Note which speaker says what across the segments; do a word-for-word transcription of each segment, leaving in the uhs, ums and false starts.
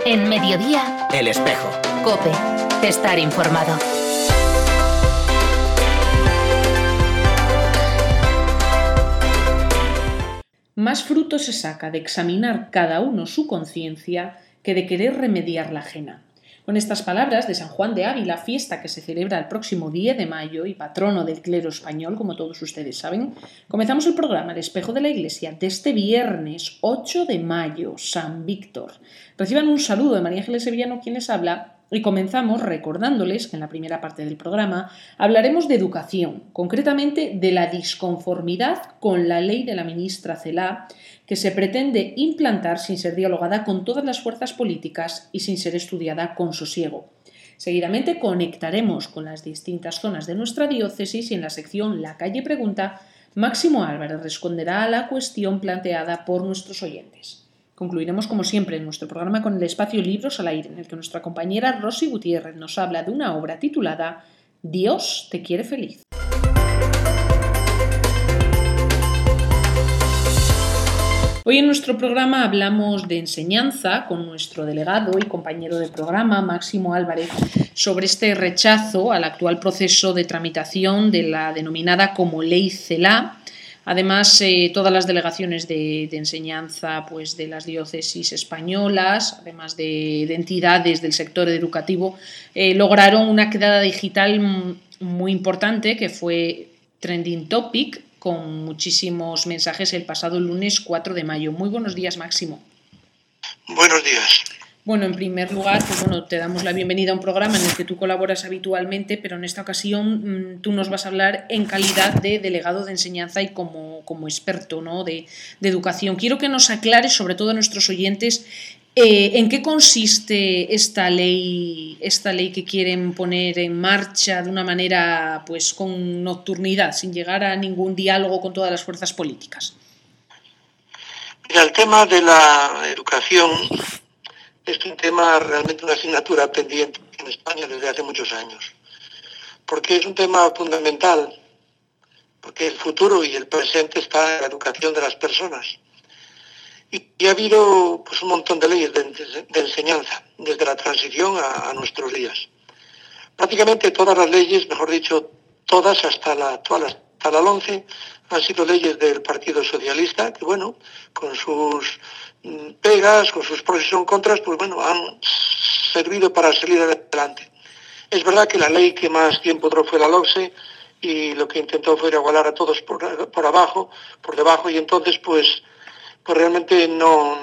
Speaker 1: En Mediodía,
Speaker 2: El Espejo.
Speaker 1: COPE. Estar informado.
Speaker 3: Más fruto se saca de examinar cada uno su conciencia que de querer remediar la ajena. Con estas palabras de San Juan de Ávila, fiesta que se celebra el próximo diez de mayo y patrono del clero español, como todos ustedes saben, comenzamos el programa El Espejo de la Iglesia de este viernes ocho de mayo, San Víctor. Reciban un saludo de María Ángeles Sevillano, quien les habla, y comenzamos recordándoles que en la primera parte del programa hablaremos de educación, concretamente de la disconformidad con la ley de la ministra Celaá, que se pretende implantar sin ser dialogada con todas las fuerzas políticas y sin ser estudiada con sosiego. Seguidamente conectaremos con las distintas zonas de nuestra diócesis y en la sección La Calle Pregunta, Máximo Álvarez responderá a la cuestión planteada por nuestros oyentes. Concluiremos, como siempre, en nuestro programa con el espacio Libros al Aire, en el que nuestra compañera Rosy Gutiérrez nos habla de una obra titulada Dios te quiere feliz. Hoy en nuestro programa hablamos de enseñanza con nuestro delegado y compañero de programa, Máximo Álvarez, sobre este rechazo al actual proceso de tramitación de la denominada como Ley Celaá. Además, eh, todas las delegaciones de, de enseñanza pues, de las diócesis españolas, además de, de entidades del sector educativo, eh, lograron una quedada digital muy importante que fue Trending Topic, con muchísimos mensajes el pasado lunes cuatro de mayo. Muy buenos días, Máximo.
Speaker 4: Buenos días.
Speaker 3: Bueno, en primer lugar, pues bueno, te damos la bienvenida a un programa en el que tú colaboras habitualmente, pero en esta ocasión mmm, tú nos vas a hablar en calidad de delegado de enseñanza y como, como experto, ¿no? de, de educación. Quiero que nos aclares, sobre todo a nuestros oyentes, eh, en qué consiste esta ley, esta ley que quieren poner en marcha de una manera pues con nocturnidad, sin llegar a ningún diálogo con todas las fuerzas políticas.
Speaker 4: Mira, el tema de la educación es un tema, realmente una asignatura pendiente en España desde hace muchos años, porque es un tema fundamental, porque el futuro y el presente está en la educación de las personas. Y, y ha habido pues, un montón de leyes de, de enseñanza, desde la transición a, a nuestros días. Prácticamente todas las leyes, mejor dicho, todas hasta la actual, hasta la LOMCE, han sido leyes del Partido Socialista, que bueno, con sus pegas, con sus pros y sus contras, pues bueno, han servido para salir adelante. Es verdad que la ley que más tiempo duró fue la LOMCE y lo que intentó fue igualar a todos por, por abajo, por debajo, y entonces pues, pues realmente no,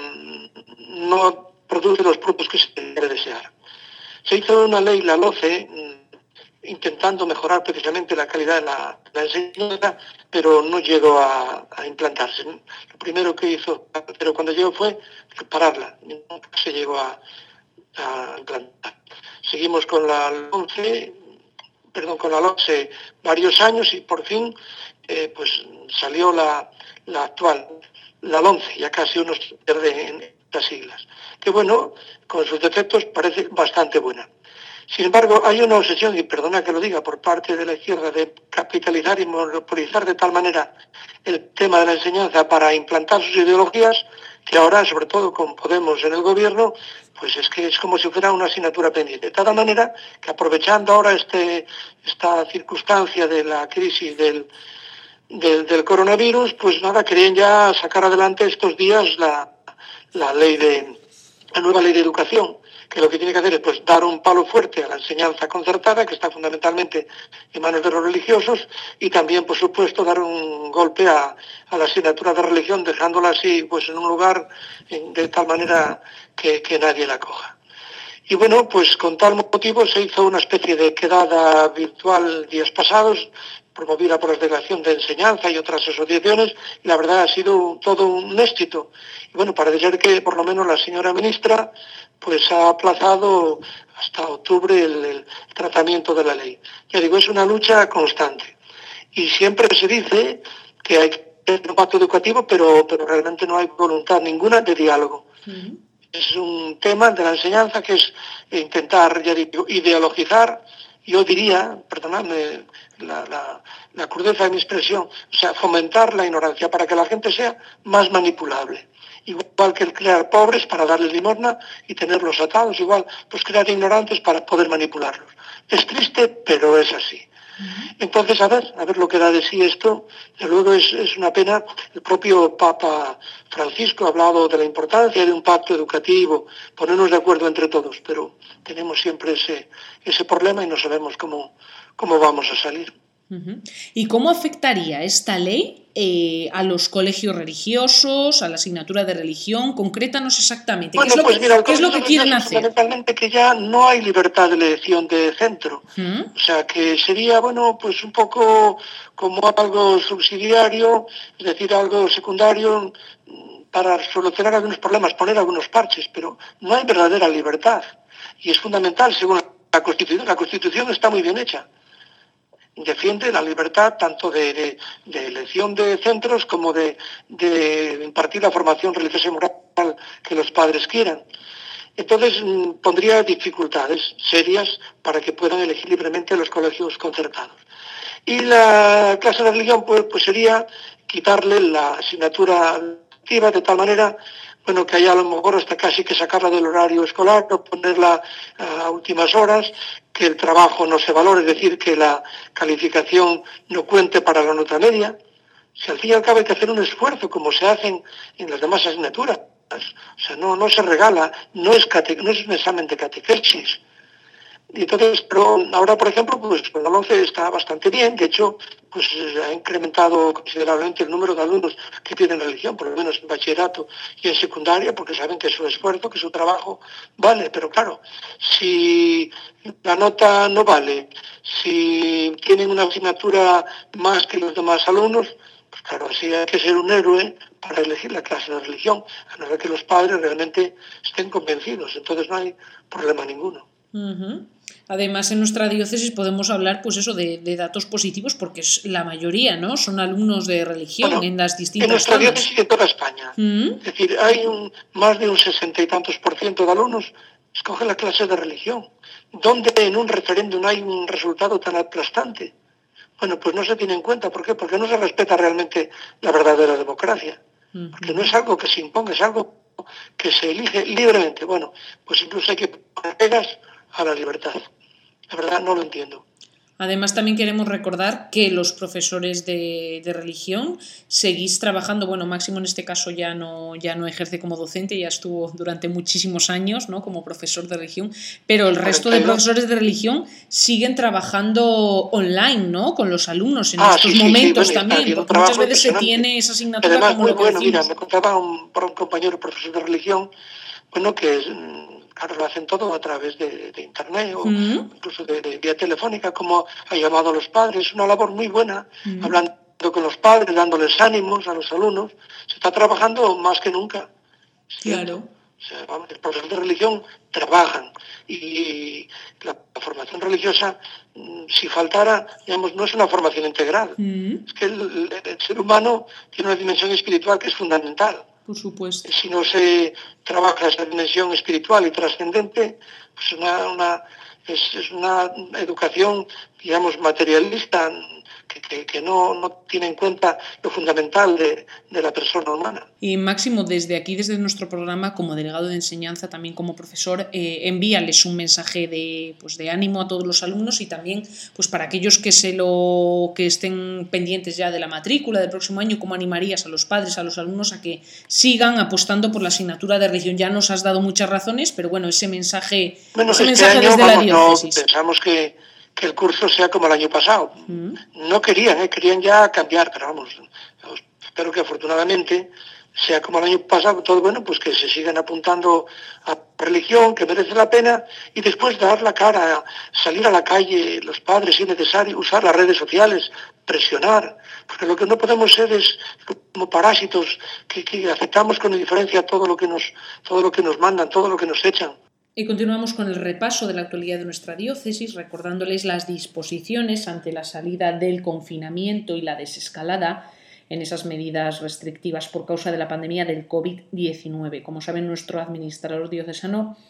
Speaker 4: no produce los frutos que se debe desear. Se hizo una ley, la LOMCE, intentando mejorar precisamente la calidad de la, de la enseñanza, pero no llegó a, a implantarse. Lo primero que hizo, pero cuando llegó fue pararla, nunca se llegó a, a implantar. Seguimos con la LOMCE, perdón, con la LOMCE varios años y por fin eh, pues salió la, la actual, la LOMCE, ya casi uno se pierde en estas siglas, que bueno, con sus defectos parece bastante buena. Sin embargo, hay una obsesión, y perdona que lo diga, por parte de la izquierda de capitalizar y monopolizar de tal manera el tema de la enseñanza para implantar sus ideologías, que ahora, sobre todo con Podemos en el gobierno, pues es que es como si fuera una asignatura pendiente. De tal manera que aprovechando ahora este, esta circunstancia de la crisis del, del, del coronavirus, pues nada, querían ya sacar adelante estos días la, la ley de, la nueva ley de educación, que lo que tiene que hacer es pues, dar un palo fuerte a la enseñanza concertada, que está fundamentalmente en manos de los religiosos, y también, por supuesto, dar un golpe a, a la asignatura de religión, dejándola así pues, en un lugar en, de tal manera que, que nadie la coja. Y bueno, pues con tal motivo se hizo una especie de quedada virtual días pasados, promovida por la Delegación de Enseñanza y otras asociaciones, y la verdad ha sido todo un éxito. Y bueno, parece ser que por lo menos la señora ministra pues ha aplazado hasta octubre el, el tratamiento de la ley. Ya digo, es una lucha constante. Y siempre se dice que hay que tener un pacto educativo, pero, pero realmente no hay voluntad ninguna de diálogo. Uh-huh. Es un tema de la enseñanza que es intentar, ya digo, ideologizar yo diría, perdonadme la, la, la crudeza de mi expresión, o sea, fomentar la ignorancia para que la gente sea más manipulable. Igual que el crear pobres para darles limosna y tenerlos atados, igual pues crear ignorantes para poder manipularlos. Es triste, pero es así. Entonces, a ver, a ver lo que da de sí esto. De luego es, es una pena. El propio Papa Francisco ha hablado de la importancia de un pacto educativo, ponernos de acuerdo entre todos, pero tenemos siempre ese, ese problema y no sabemos cómo, cómo vamos a salir.
Speaker 3: Uh-huh. ¿Y cómo afectaría esta ley eh, a los colegios religiosos, a la asignatura de religión? Concrétanos exactamente.
Speaker 4: Bueno,
Speaker 3: ¿Qué es lo
Speaker 4: pues
Speaker 3: que,
Speaker 4: mira,
Speaker 3: ¿qué es lo que quieren hacer?
Speaker 4: Fundamentalmente que ya no hay libertad de elección de centro. ¿Mm? O sea, que sería, bueno, pues un poco como algo subsidiario, es decir, algo secundario para solucionar algunos problemas, poner algunos parches, pero no hay verdadera libertad. Y es fundamental, según la Constitución. La Constitución está muy bien hecha. Defiende la libertad tanto de, de, de elección de centros como de, de impartir la formación religiosa y moral que los padres quieran. Entonces pondría dificultades serias para que puedan elegir libremente los colegios concertados. Y la clase de religión pues, pues sería quitarle la asignatura activa de tal manera, bueno, que haya a lo mejor hasta casi que sacarla del horario escolar, no ponerla a últimas horas, que el trabajo no se valore, es decir, que la calificación no cuente para la nota media. Si al fin y al cabo hay que hacer un esfuerzo, como se hacen en las demás asignaturas. O sea, no, no se regala, no es, cate, no es un examen de catequesis. Y entonces, pero ahora, por ejemplo, pues con la LOMCE está bastante bien. De hecho, pues ha incrementado considerablemente el número de alumnos que tienen religión, por lo menos en bachillerato y en secundaria, porque saben que su esfuerzo, que su trabajo vale. Pero claro, si la nota no vale, si tienen una asignatura más que los demás alumnos, pues claro, así hay que ser un héroe para elegir la clase de religión, a no ser que los padres realmente estén convencidos. Entonces no hay problema ninguno.
Speaker 3: Uh-huh. Además, en nuestra diócesis podemos hablar, pues eso, de, de datos positivos, porque es la mayoría, ¿no? Son alumnos de religión
Speaker 4: bueno,
Speaker 3: en las distintas
Speaker 4: en nuestra
Speaker 3: zonas.
Speaker 4: diócesis y en toda España. Uh-huh. Es decir, hay un, más de un sesenta y tantos por ciento de alumnos escogen la clase de religión. ¿Dónde en un referéndum hay un resultado tan aplastante? Bueno, pues no se tiene en cuenta. ¿Por qué? Porque no se respeta realmente la verdadera democracia. Uh-huh. Porque no es algo que se imponga, es algo que se elige libremente. Bueno, pues incluso hay que poner pegas a la libertad. La verdad no lo entiendo.
Speaker 3: Además, también queremos recordar que los profesores de, de religión seguís trabajando, bueno, Máximo en este caso ya no, ya no ejerce como docente, ya estuvo durante muchísimos años, ¿no?, como profesor de religión, pero el resto de profesores de religión siguen trabajando online, ¿no?, con los alumnos en
Speaker 4: ah,
Speaker 3: estos
Speaker 4: sí, sí,
Speaker 3: momentos
Speaker 4: sí, bueno,
Speaker 3: también, porque muchas veces se tiene esa asignatura
Speaker 4: además,
Speaker 3: como
Speaker 4: muy
Speaker 3: lo que
Speaker 4: bueno,
Speaker 3: decimos.
Speaker 4: Mira, me contaba un, por un compañero profesor de religión, bueno, que es... Claro, lo hacen todo a través de, de internet o ¿Mm? incluso de, de vía telefónica, como ha llamado a los padres. Es una labor muy buena, ¿Mm? hablando con los padres, dándoles ánimos a los alumnos. Se está trabajando más que nunca.
Speaker 3: Claro.
Speaker 4: O sea, vamos, los profesores de religión trabajan y la formación religiosa, si faltara, digamos, no es una formación integral. ¿Mm? Es que el, el, el ser humano tiene una dimensión espiritual que es fundamental.
Speaker 3: Por supuesto.
Speaker 4: Si no se trabaja esa dimensión espiritual y trascendente, pues una, una, es, es una educación, digamos, materialista que, que, que no, no tiene en cuenta lo fundamental de, de la persona humana.
Speaker 3: Y Máximo, desde aquí, desde nuestro programa, como delegado de enseñanza, también como profesor, eh, envíales un mensaje de, pues, de ánimo a todos los alumnos y también pues para aquellos que, se lo, que estén pendientes ya de la matrícula del próximo año, ¿cómo animarías a los padres, a los alumnos a que sigan apostando por la asignatura de religión? Ya nos has dado muchas razones, pero bueno, ese mensaje,
Speaker 4: bueno,
Speaker 3: ese
Speaker 4: este
Speaker 3: mensaje
Speaker 4: año,
Speaker 3: desde
Speaker 4: vamos,
Speaker 3: la diócesis.
Speaker 4: No, pensamos que, que el curso sea como el año pasado. ¿Mm? No querían, ¿eh? querían ya cambiar, pero vamos, espero que afortunadamente sea como el año pasado, todo bueno, pues que se sigan apuntando a religión, que merece la pena, y después dar la cara, salir a la calle, los padres, si es necesario, usar las redes sociales, presionar, porque lo que no podemos ser es como parásitos que, que aceptamos con indiferencia todo lo que nos, todo lo que nos mandan, todo lo que nos echan.
Speaker 3: Y continuamos con el repaso de la actualidad de nuestra diócesis, recordándoles las disposiciones ante la salida del confinamiento y la desescalada en esas medidas restrictivas por causa de la pandemia del covid diecinueve. Como saben, nuestro administrador diocesano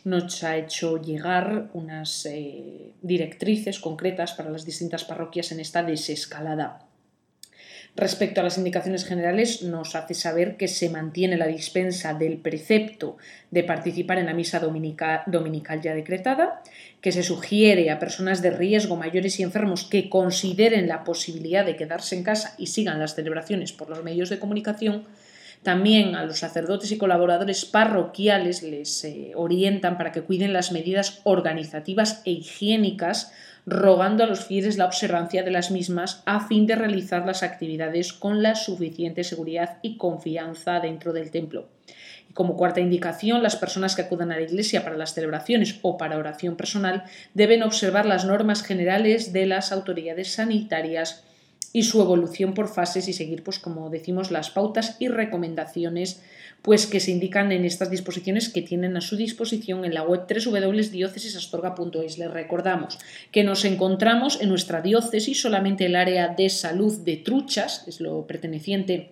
Speaker 3: nos ha hecho llegar unas eh, directrices concretas para las distintas parroquias en esta desescalada. Respecto a las indicaciones generales, nos hace saber que se mantiene la dispensa del precepto de participar en la misa dominica, dominical ya decretada, que se sugiere a personas de riesgo, mayores y enfermos, que consideren la posibilidad de quedarse en casa y sigan las celebraciones por los medios de comunicación. También a los sacerdotes y colaboradores parroquiales les eh, orientan para que cuiden las medidas organizativas e higiénicas, rogando a los fieles la observancia de las mismas a fin de realizar las actividades con la suficiente seguridad y confianza dentro del templo. Y como cuarta indicación, las personas que acudan a la iglesia para las celebraciones o para oración personal deben observar las normas generales de las autoridades sanitarias y su evolución por fases y seguir, pues como decimos, las pautas y recomendaciones pues que se indican en estas disposiciones que tienen a su disposición en la web doble u doble u doble u punto diócesis astorga punto es. Les recordamos que nos encontramos en nuestra diócesis, solamente el área de salud de Truchas, es lo perteneciente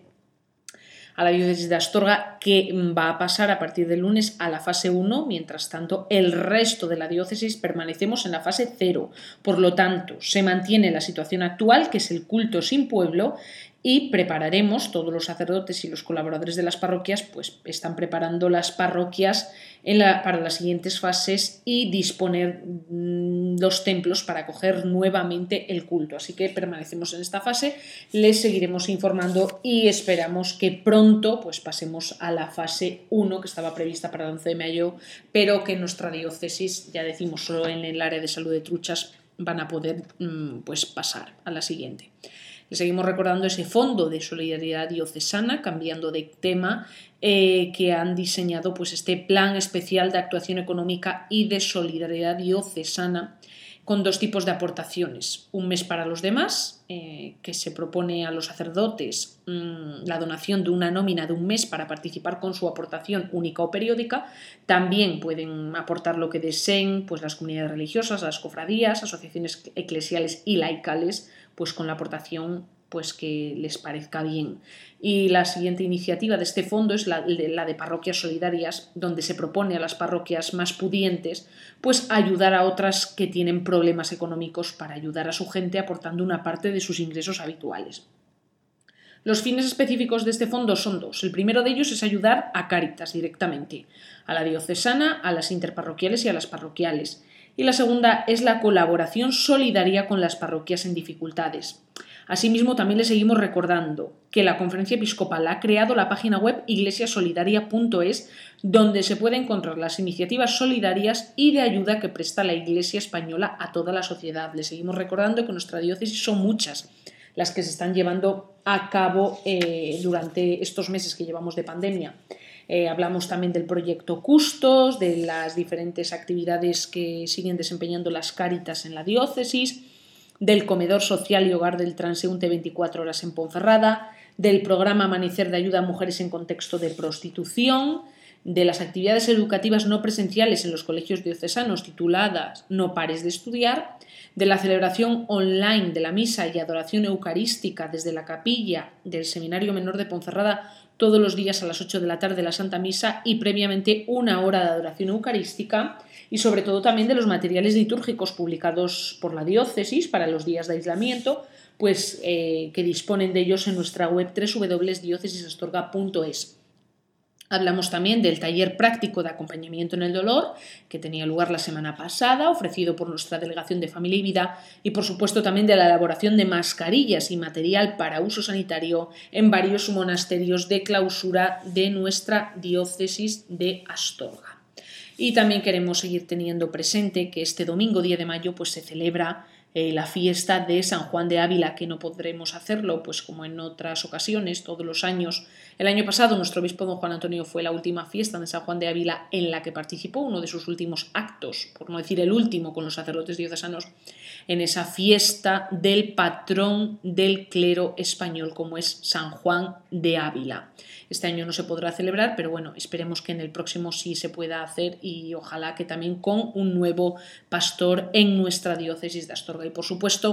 Speaker 3: a la diócesis de Astorga, que va a pasar a partir del lunes a la fase uno, mientras tanto el resto de la diócesis permanecemos en la fase cero. Por lo tanto, se mantiene la situación actual, que es el culto sin pueblo, y prepararemos, todos los sacerdotes y los colaboradores de las parroquias pues están preparando las parroquias en la, para las siguientes fases y disponer mmm, los templos para acoger nuevamente el culto. Así que permanecemos en esta fase, les seguiremos informando y esperamos que pronto pues pasemos a la fase uno, que estaba prevista para el once de mayo, pero que en nuestra diócesis, ya decimos, solo en el área de salud de Truchas van a poder mmm, pues pasar a la siguiente. Le seguimos recordando ese fondo de solidaridad diocesana, cambiando de tema, eh, que han diseñado pues, este plan especial de actuación económica y de solidaridad diocesana con dos tipos de aportaciones. Un mes para los demás, eh, que se propone a los sacerdotes mmm, la donación de una nómina de un mes para participar con su aportación única o periódica. También pueden aportar lo que deseen pues, las comunidades religiosas, las cofradías, asociaciones eclesiales y laicales, pues con la aportación pues que les parezca bien. Y la siguiente iniciativa de este fondo es la de, la de parroquias solidarias, donde se propone a las parroquias más pudientes pues ayudar a otras que tienen problemas económicos para ayudar a su gente aportando una parte de sus ingresos habituales. Los fines específicos de este fondo son dos. El primero de ellos es ayudar a Cáritas directamente, a la diocesana, a las interparroquiales y a las parroquiales. Y la segunda es la colaboración solidaria con las parroquias en dificultades. Asimismo, también le seguimos recordando que la Conferencia Episcopal ha creado la página web iglesia solidaria punto es, donde se pueden encontrar las iniciativas solidarias y de ayuda que presta la Iglesia española a toda la sociedad. Le seguimos recordando que en nuestra diócesis son muchas las que se están llevando a cabo eh, durante estos meses que llevamos de pandemia. Eh, hablamos también del proyecto Custos, de las diferentes actividades que siguen desempeñando las Cáritas en la diócesis, del comedor social y hogar del transeúnte veinticuatro horas en Ponferrada, del programa Amanecer de ayuda a mujeres en contexto de prostitución, de las actividades educativas no presenciales en los colegios diocesanos tituladas No pares de estudiar, de la celebración online de la misa y adoración eucarística desde la capilla del Seminario Menor de Ponferrada todos los días a las ocho de la tarde la Santa Misa y previamente una hora de adoración eucarística, y sobre todo también de los materiales litúrgicos publicados por la diócesis para los días de aislamiento, pues eh, que disponen de ellos en nuestra web doble u doble u doble u punto diócesis astorga punto es. Hablamos también del taller práctico de acompañamiento en el dolor, que tenía lugar la semana pasada, ofrecido por nuestra Delegación de Familia y Vida, y por supuesto también de la elaboración de mascarillas y material para uso sanitario en varios monasterios de clausura de nuestra diócesis de Astorga. Y también queremos seguir teniendo presente que este domingo diez de mayo pues, se celebra Eh, la fiesta de San Juan de Ávila, que no podremos hacerlo pues como en otras ocasiones, todos los años. El año pasado nuestro obispo don Juan Antonio fue la última fiesta de San Juan de Ávila en la que participó, uno de sus últimos actos, por no decir el último, con los sacerdotes diocesanos, en esa fiesta del patrón del clero español, como es San Juan de Ávila. Este año no se podrá celebrar, pero bueno, esperemos que en el próximo sí se pueda hacer, y ojalá que también con un nuevo pastor en nuestra diócesis de Astorga. Y por supuesto,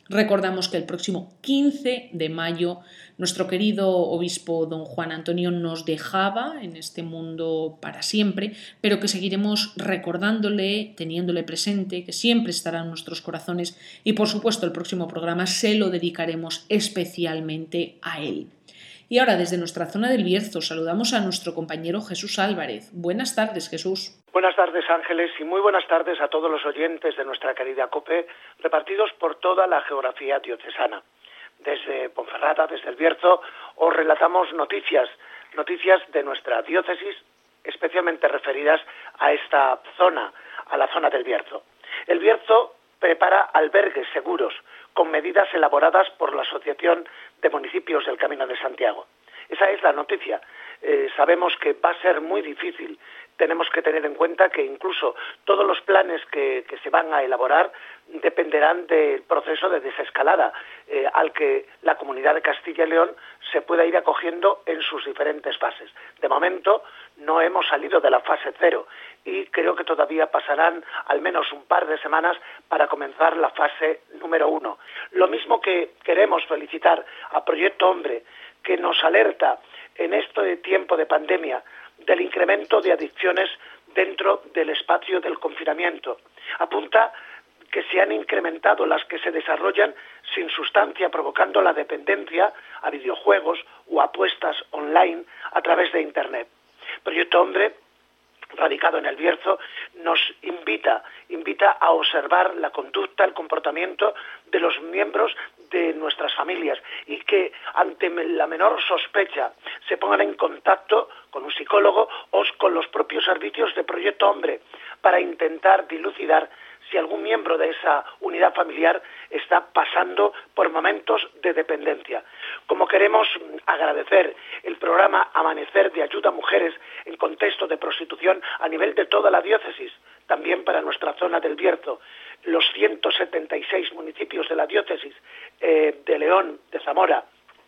Speaker 3: Recordamos que el próximo quince de mayo nuestro querido obispo don Juan Antonio nos dejaba en este mundo para siempre, pero que seguiremos recordándole, teniéndole presente, que siempre estará en nuestros corazones y por supuesto el próximo programa se lo dedicaremos especialmente a él. Y ahora desde nuestra zona del Bierzo saludamos a nuestro compañero Jesús Álvarez. Buenas tardes, Jesús.
Speaker 2: Buenas tardes, Ángeles, y muy buenas tardes a todos los oyentes de nuestra querida COPE, repartidos por toda la geografía diocesana. Desde Ponferrada, desde el Bierzo, os relatamos noticias, noticias de nuestra diócesis, especialmente referidas a esta zona, a la zona del Bierzo. El Bierzo prepara albergues seguros, con medidas elaboradas por la Asociación de Municipios del Camino de Santiago. Esa es la noticia. Eh, sabemos que va a ser muy difícil. Tenemos que tener en cuenta que incluso todos los planes que, que se van a elaborar dependerán del proceso de desescalada eh, al que la Comunidad de Castilla y León se pueda ir acogiendo en sus diferentes fases. De momento no hemos salido de la fase cero y creo que todavía pasarán al menos un par de semanas para comenzar la fase número uno. Lo mismo que queremos felicitar a Proyecto Hombre, que nos alerta en este tiempo de pandemia del incremento de adicciones dentro del espacio del confinamiento. Apunta que se han incrementado las que se desarrollan sin sustancia, provocando la dependencia a videojuegos o apuestas online a través de Internet. Proyecto Hombre, radicado en el Bierzo, nos invita, invita a observar la conducta, el comportamiento de los miembros de nuestras familias y que ante la menor sospecha se pongan en contacto con un psicólogo o con los propios servicios de Proyecto Hombre para intentar dilucidar si algún miembro de esa unidad familiar está pasando por momentos de dependencia. Como queremos agradecer el programa Amanecer de ayuda a mujeres en contexto de prostitución a nivel de toda la diócesis, también para nuestra zona del Bierzo, los ciento setenta y seis municipios de la diócesis eh, de León, de Zamora,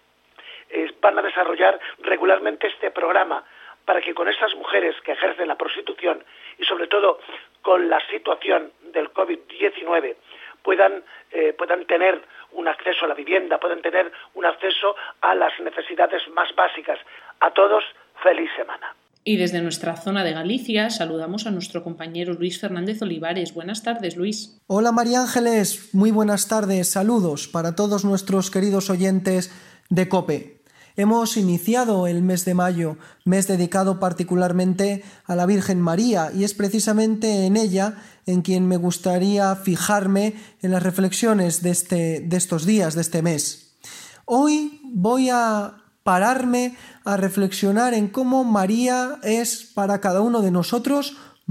Speaker 2: eh, van a desarrollar regularmente este programa para que con estas mujeres que ejercen la prostitución y sobre todo con la situación del covid diecinueve puedan, eh, puedan tener un acceso a la vivienda, puedan tener un acceso a las necesidades más básicas. A todos, feliz semana.
Speaker 3: Y desde nuestra zona de Galicia saludamos a nuestro compañero Luis Fernández Olivares. Buenas tardes, Luis.
Speaker 5: Hola, María Ángeles. Muy buenas tardes. Saludos para todos nuestros queridos oyentes de COPE. Hemos iniciado el mes de mayo, mes dedicado particularmente a la Virgen María, y es precisamente en ella en quien me gustaría fijarme en las reflexiones de, este, de estos días, de este mes. Hoy voy a pararme a reflexionar en cómo María es para cada uno de nosotros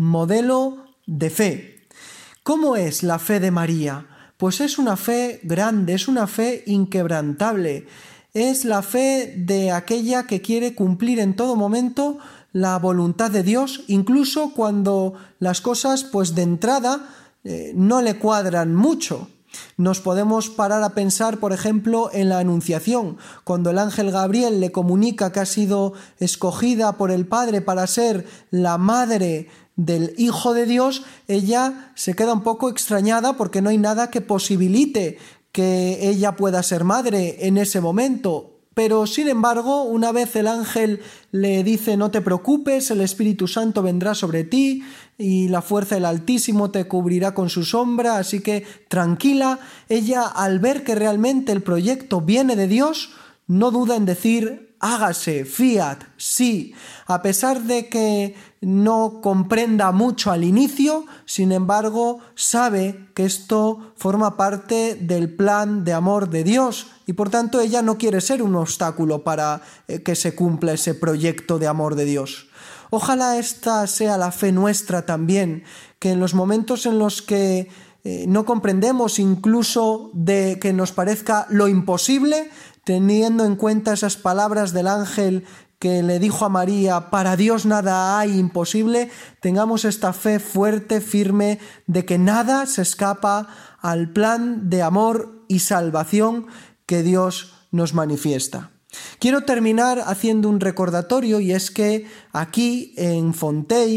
Speaker 5: modelo de fe. ¿Cómo es la fe de María? Pues es una fe grande, es una fe inquebrantable. Es la fe de aquella que quiere cumplir en todo momento la voluntad de Dios, incluso cuando las cosas, pues de entrada, eh, no le cuadran mucho. Nos podemos parar a pensar, por ejemplo, en la Anunciación, cuando el ángel Gabriel le comunica que ha sido escogida por el Padre para ser la madre del Hijo de Dios. Ella se queda un poco extrañada porque no hay nada que posibilite que ella pueda ser madre en ese momento. Pero, sin embargo, una vez el ángel le dice: no te preocupes, el Espíritu Santo vendrá sobre ti y la fuerza del Altísimo te cubrirá con su sombra, así que tranquila. Ella, al ver que realmente el proyecto viene de Dios, no duda en decir: hágase, fiat, sí. A pesar de que no comprenda mucho al inicio, sin embargo, sabe que esto forma parte del plan de amor de Dios y por tanto ella no quiere ser un obstáculo para eh, que se cumpla ese proyecto de amor de Dios. Ojalá esta sea la fe nuestra también, que en los momentos en los que eh, no comprendemos incluso de que nos parezca lo imposible, teniendo en cuenta esas palabras del ángel que le dijo a María: para Dios nada hay imposible, tengamos esta fe fuerte, firme, de que nada se escapa al plan de amor y salvación que Dios nos manifiesta. Quiero terminar haciendo un recordatorio, y es que aquí en Fontei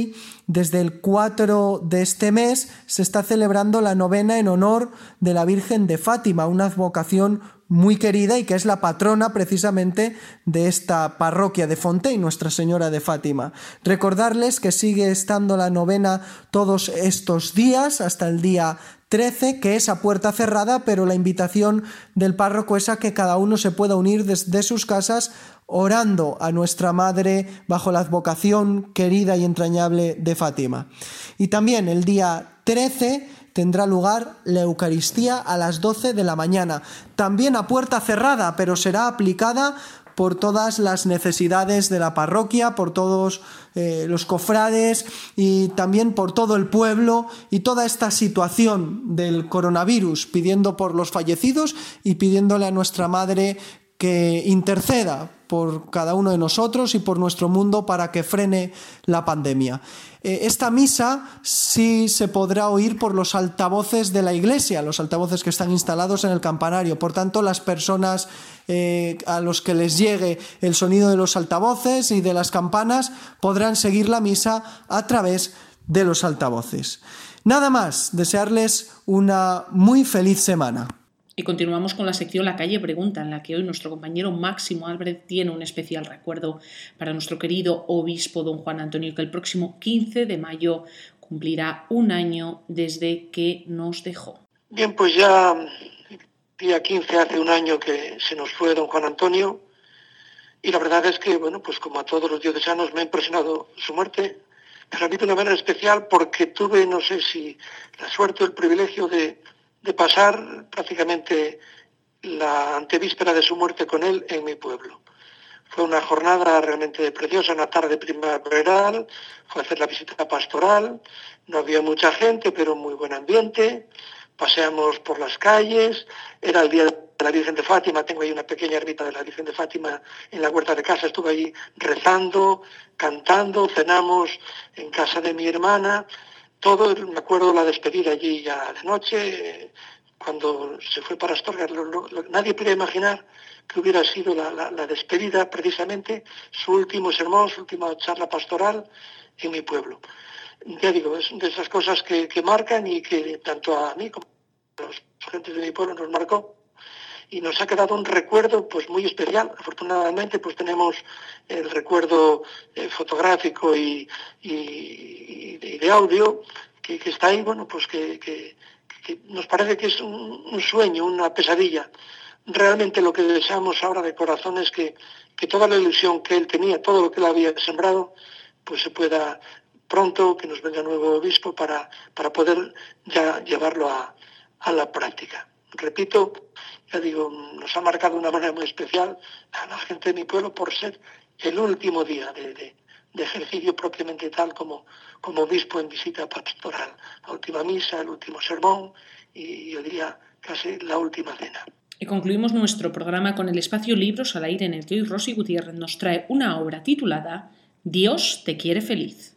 Speaker 5: Desde el cuatro de este mes se está celebrando la novena en honor de la Virgen de Fátima, una advocación muy querida y que es la patrona precisamente de esta parroquia de Fontaine, Nuestra Señora de Fátima. Recordarles que sigue estando la novena todos estos días hasta el día trece, que es a puerta cerrada, pero la invitación del párroco es a que cada uno se pueda unir desde sus casas orando a nuestra Madre bajo la advocación querida y entrañable de Fátima. Y también el día trece tendrá lugar la Eucaristía a las doce de la mañana, también a puerta cerrada, pero será aplicada por todas las necesidades de la parroquia, por todos eh, los cofrades y también por todo el pueblo y toda esta situación del coronavirus, pidiendo por los fallecidos y pidiéndole a nuestra Madre que interceda por cada uno de nosotros y por nuestro mundo para que frene la pandemia. Eh, esta misa sí se podrá oír por los altavoces de la iglesia, los altavoces que están instalados en el campanario. Por tanto, las personas eh, a los que les llegue el sonido de los altavoces y de las campanas podrán seguir la misa a través de los altavoces. Nada más, desearles una muy feliz semana.
Speaker 3: Y continuamos con la sección La Calle Pregunta, en la que hoy nuestro compañero Máximo Álvarez tiene un especial recuerdo para nuestro querido obispo don Juan Antonio, que el próximo quince de mayo cumplirá un año desde que nos dejó.
Speaker 4: Bien, pues ya día quince hace un año que se nos fue don Juan Antonio, y la verdad es que, bueno, pues como a todos los diocesanos me ha impresionado su muerte, pero a mí de una manera especial porque tuve, no sé si la suerte o el privilegio de de pasar prácticamente la antevíspera de su muerte con él en mi pueblo. Fue una jornada realmente preciosa, una tarde primaveral, fue a hacer la visita pastoral, no había mucha gente, pero muy buen ambiente, paseamos por las calles, era el día de la Virgen de Fátima, tengo ahí una pequeña ermita de la Virgen de Fátima en la huerta de casa, estuve ahí rezando, cantando, cenamos en casa de mi hermana. Todo, me acuerdo la despedida allí ya de noche, cuando se fue para Astorga, lo, lo, nadie podía imaginar que hubiera sido la, la, la despedida, precisamente, su último sermón, su última charla pastoral en mi pueblo. Ya digo, es de esas cosas que, que marcan y que tanto a mí como a los gentes de mi pueblo nos marcó. Y nos ha quedado un recuerdo pues muy especial. Afortunadamente pues tenemos el recuerdo eh, fotográfico y, y, y de audio que, que está ahí, bueno, pues que, que, que nos parece que es un, un sueño, una pesadilla. Realmente lo que deseamos ahora de corazón es que, que toda la ilusión que él tenía, todo lo que él había sembrado, pues se pueda pronto, que nos venga nuevo obispo para, para poder ya llevarlo a, a la práctica. Repito, ya digo, nos ha marcado de una manera muy especial a la gente de mi pueblo por ser el último día de, de, de ejercicio propiamente tal como, como obispo en visita pastoral. La última misa, el último sermón y yo diría casi la última cena.
Speaker 3: Y concluimos nuestro programa con el espacio Libros al Aire, en el que hoy Rosy Gutiérrez nos trae una obra titulada Dios te quiere feliz.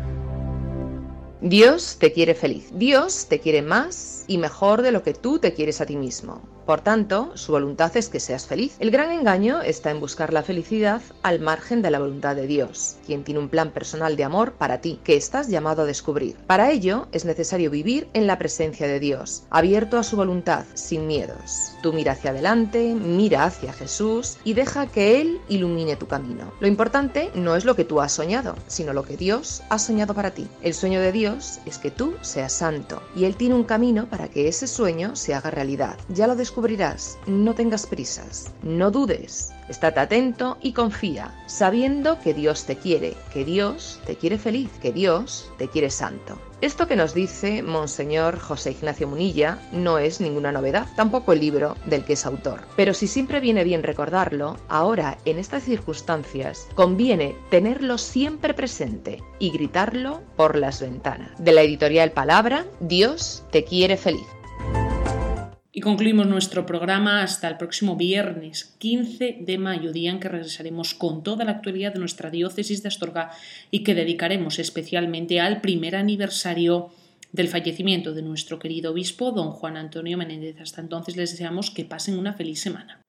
Speaker 6: Dios te quiere feliz. Dios te quiere más y mejor de lo que tú te quieres a ti mismo. Por tanto, su voluntad es que seas feliz. El gran engaño está en buscar la felicidad al margen de la voluntad de Dios, quien tiene un plan personal de amor para ti, que estás llamado a descubrir. Para ello, es necesario vivir en la presencia de Dios, abierto a su voluntad, sin miedos. Tú mira hacia adelante, mira hacia Jesús y deja que Él ilumine tu camino. Lo importante no es lo que tú has soñado, sino lo que Dios ha soñado para ti. El sueño de Dios es que tú seas santo, y Él tiene un camino para que ese sueño se haga realidad. Ya lo descubrirás, no tengas prisas, no dudes, estate atento y confía, sabiendo que Dios te quiere, que Dios te quiere feliz, que Dios te quiere santo. Esto que nos dice Monseñor José Ignacio Munilla no es ninguna novedad, tampoco el libro del que es autor. Pero si siempre viene bien recordarlo, ahora en estas circunstancias conviene tenerlo siempre presente y gritarlo por las ventanas. De la editorial Palabra, Dios te quiere feliz.
Speaker 3: Y concluimos nuestro programa hasta el próximo viernes quince de mayo, día en que regresaremos con toda la actualidad de nuestra diócesis de Astorga y que dedicaremos especialmente al primer aniversario del fallecimiento de nuestro querido obispo don Juan Antonio Menéndez. Hasta entonces les deseamos que pasen una feliz semana.